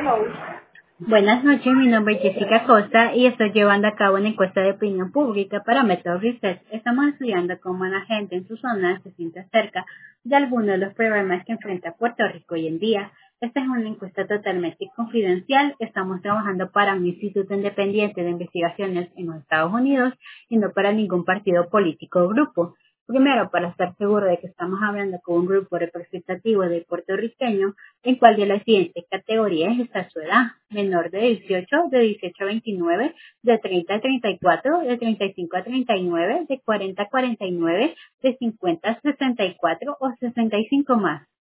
Buenas noches, mi nombre es Jessica Costa y estoy llevando a cabo una encuesta de opinión pública para Método Research. Estamos estudiando cómo la gente en su zona se siente acerca de algunos de los problemas que enfrenta Puerto Rico hoy en día. Esta es una encuesta totalmente confidencial. Estamos trabajando para un instituto independiente de investigaciones en los Estados Unidos y no para ningún partido político o grupo. Primero, para estar seguro de que estamos hablando con un grupo representativo de puertorriqueños, en cuál de las siguientes categorías está su edad: menor de 18, de 18 a 29, de 30 a 34, de 35 a 39, de 40 a 49, de 50 a 64 o 65 más.